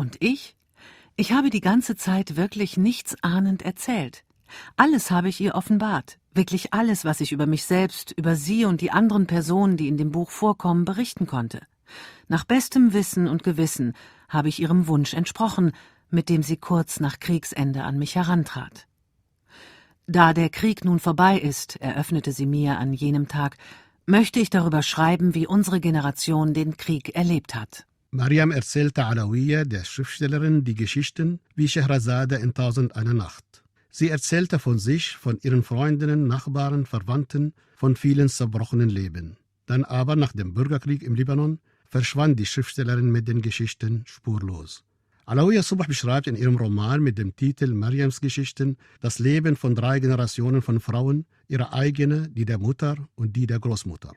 Und ich? Ich habe die ganze Zeit wirklich nichts ahnend erzählt. Alles habe ich ihr offenbart. Wirklich alles, was ich über mich selbst, über sie und die anderen Personen, die in dem Buch vorkommen, berichten konnte. Nach bestem Wissen und Gewissen habe ich ihrem Wunsch entsprochen, mit dem sie kurz nach Kriegsende an mich herantrat. Da der Krieg nun vorbei ist, eröffnete sie mir an jenem Tag, möchte ich darüber schreiben, wie unsere Generation den Krieg erlebt hat. Mariam erzählte Alawiya, der Schriftstellerin, die Geschichten wie Scheherazade in 1001 Nacht. Sie erzählte von sich, von ihren Freundinnen, Nachbarn, Verwandten, von vielen zerbrochenen Leben. Dann aber, nach dem Bürgerkrieg im Libanon, verschwand die Schriftstellerin mit den Geschichten spurlos. Alawiya Subh beschreibt in ihrem Roman mit dem Titel Mariams Geschichten das Leben von 3 Generationen von Frauen, ihre eigene, die der Mutter und die der Großmutter.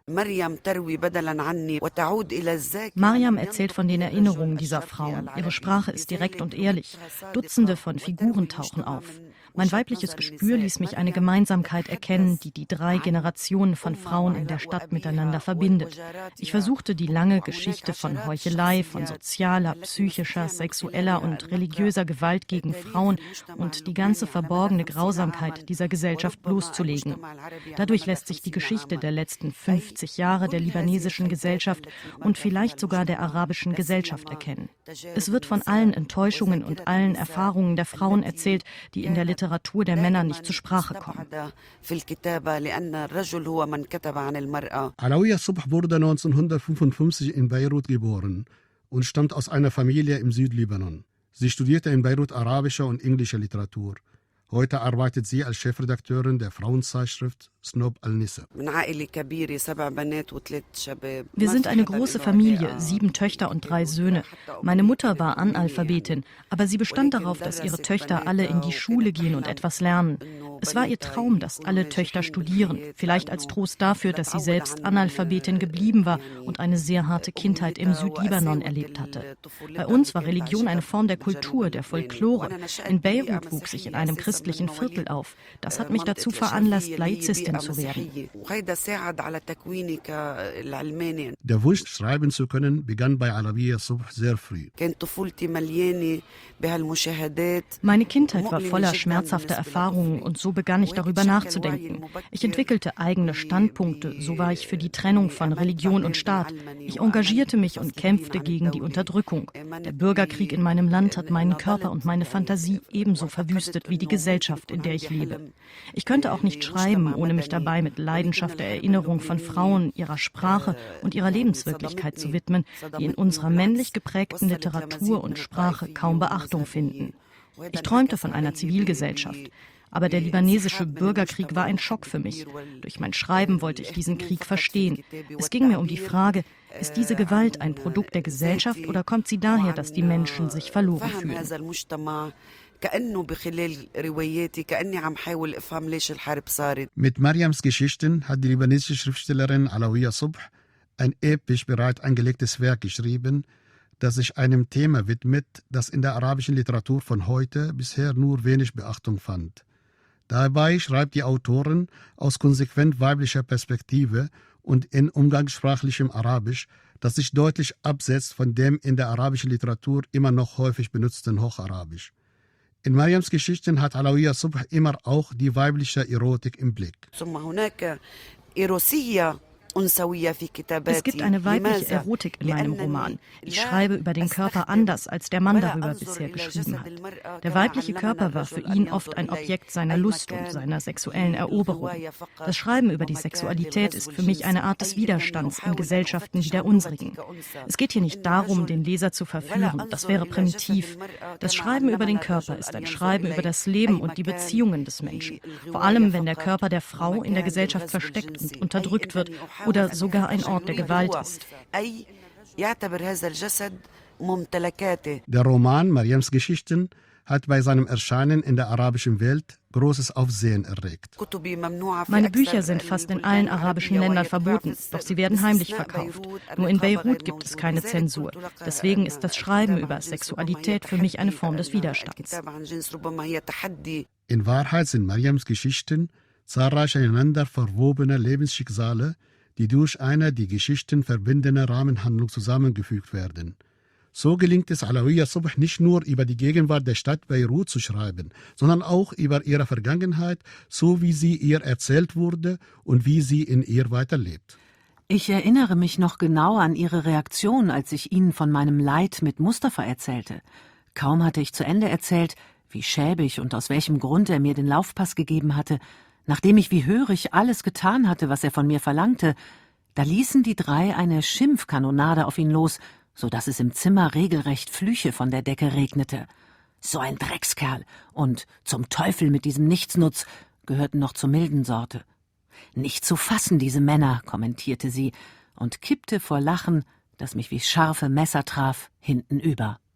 Mariam erzählt von den Erinnerungen dieser Frauen. Ihre Sprache ist direkt und ehrlich. Dutzende von Figuren tauchen auf. Mein weibliches Gespür ließ mich eine Gemeinsamkeit erkennen, die die 3 Generationen von Frauen in der Stadt miteinander verbindet. Ich versuchte, die lange Geschichte von Heuchelei, von sozialer, psychischer, sexueller und religiöser Gewalt gegen Frauen und die ganze verborgene Grausamkeit dieser Gesellschaft bloßzulegen. Dadurch lässt sich die Geschichte der letzten 50 Jahre der libanesischen Gesellschaft und vielleicht sogar der arabischen Gesellschaft erkennen. Es wird von allen Enttäuschungen und allen Erfahrungen der Frauen erzählt, die in der Literatur der Männer nicht zur Sprache kommen. Alawiya Subh wurde 1955 in Beirut geboren und stammt aus einer Familie im Südlibanon. Sie studierte in Beirut arabische und englische Literatur. Heute arbeitet sie als Chefredakteurin der Frauenzeitschrift Snob al-Nisa. Wir sind eine große Familie, 7 Töchter und 3 Söhne. Meine Mutter war Analphabetin, aber sie bestand darauf, dass ihre Töchter alle in die Schule gehen und etwas lernen. Es war ihr Traum, dass alle Töchter studieren, vielleicht als Trost dafür, dass sie selbst Analphabetin geblieben war und eine sehr harte Kindheit im Südlibanon erlebt hatte. Bei uns war Religion eine Form der Kultur, der Folklore. In Beirut wuchs ich in einem christlichen Viertel auf. Das hat mich dazu veranlasst, Laizistin zu werden. Der Wunsch, schreiben zu können, begann bei Alawiya Subh sehr früh. Meine Kindheit war voller schmerzhafter Erfahrungen und so begann ich darüber nachzudenken. Ich entwickelte eigene Standpunkte, so war ich für die Trennung von Religion und Staat. Ich engagierte mich und kämpfte gegen die Unterdrückung. Der Bürgerkrieg in meinem Land hat meinen Körper und meine Fantasie ebenso verwüstet wie die Gesellschaft, in der ich lebe. Ich könnte auch nicht schreiben, ohne mich dabei mit Leidenschaft der Erinnerung von Frauen, ihrer Sprache und ihrer Lebenswirklichkeit zu widmen, die in unserer männlich geprägten Literatur und Sprache kaum Beachtung finden. Ich träumte von einer Zivilgesellschaft. Aber der libanesische Bürgerkrieg war ein Schock für mich. Durch mein Schreiben wollte ich diesen Krieg verstehen. Es ging mir um die Frage, ist diese Gewalt ein Produkt der Gesellschaft oder kommt sie daher, dass die Menschen sich verloren fühlen? Mit Mariams Geschichten hat die libanesische Schriftstellerin Alawiya Subh ein episch bereit angelegtes Werk geschrieben, das sich einem Thema widmet, das in der arabischen Literatur von heute bisher nur wenig Beachtung fand. Dabei schreibt die Autorin aus konsequent weiblicher Perspektive und in umgangssprachlichem Arabisch, das sich deutlich absetzt von dem in der arabischen Literatur immer noch häufig benutzten Hocharabisch. In Mariams Geschichten hat Alawiya Subh immer auch die weibliche Erotik im Blick. Es gibt eine weibliche Erotik in meinem Roman. Ich schreibe über den Körper anders, als der Mann darüber bisher geschrieben hat. Der weibliche Körper war für ihn oft ein Objekt seiner Lust und seiner sexuellen Eroberung. Das Schreiben über die Sexualität ist für mich eine Art des Widerstands in Gesellschaften wie der unsrigen. Es geht hier nicht darum, den Leser zu verführen. Das wäre primitiv. Das Schreiben über den Körper ist ein Schreiben über das Leben und die Beziehungen des Menschen. Vor allem, wenn der Körper der Frau in der Gesellschaft versteckt und unterdrückt wird oder sogar ein Ort der Gewalt ist. Der Roman Mariams Geschichten hat bei seinem Erscheinen in der arabischen Welt großes Aufsehen erregt. Meine Bücher sind fast in allen arabischen Ländern verboten, doch sie werden heimlich verkauft. Nur in Beirut gibt es keine Zensur. Deswegen ist das Schreiben über Sexualität für mich eine Form des Widerstands. In Wahrheit sind Mariams Geschichten zahlreiche ineinander verwobene Lebensschicksale, die durch eine die Geschichten verbindende Rahmenhandlung zusammengefügt werden. So gelingt es Alawiya Subh nicht nur über die Gegenwart der Stadt Beirut zu schreiben, sondern auch über ihre Vergangenheit, so wie sie ihr erzählt wurde und wie sie in ihr weiterlebt. Ich erinnere mich noch genau an Ihre Reaktion, als ich Ihnen von meinem Leid mit Mustafa erzählte. Kaum hatte ich zu Ende erzählt, wie schäbig und aus welchem Grund er mir den Laufpass gegeben hatte, nachdem ich wie hörig alles getan hatte, was er von mir verlangte, da ließen die drei eine Schimpfkanonade auf ihn los, so dass es im Zimmer regelrecht Flüche von der Decke regnete. So ein Dreckskerl und zum Teufel mit diesem Nichtsnutz gehörten noch zur milden Sorte. Nicht zu fassen, diese Männer, kommentierte sie und kippte vor Lachen, das mich wie scharfe Messer traf, hintenüber.